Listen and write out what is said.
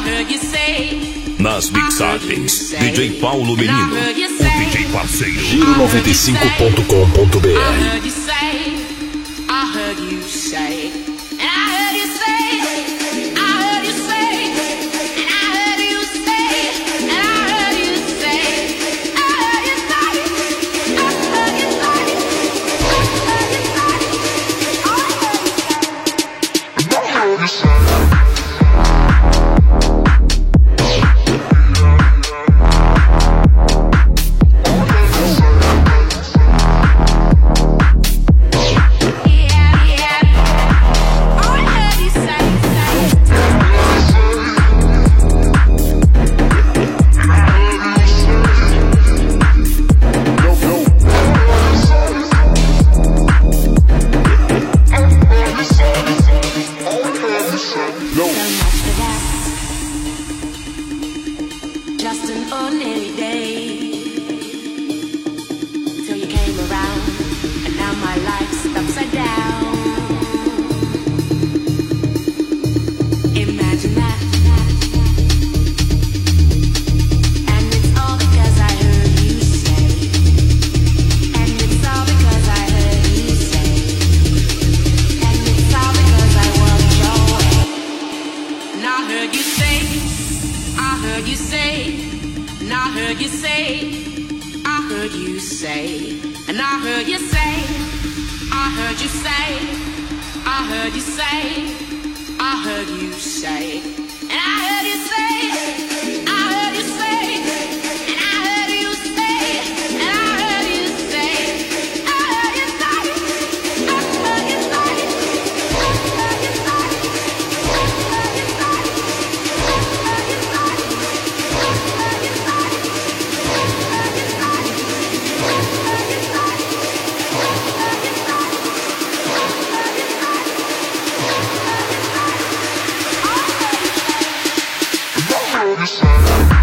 Nas mixagens, DJ Paulo Menino, o DJ parceiro. Giro95.com.br. Just an ordinary day till you came around, and now my life's upside down. Imagine that, and it's all because I heard you say, and it's all because I heard you say, and it's all because I walked your way. And I heard you say, I heard you say, and I heard you say, I heard you say, and I heard you say, I heard you say, I heard you say, I heard you say, and I heard you say, I heard you say, and I heard you say, and I heard you say, I heard you say, I heard you say, I heard you say, You're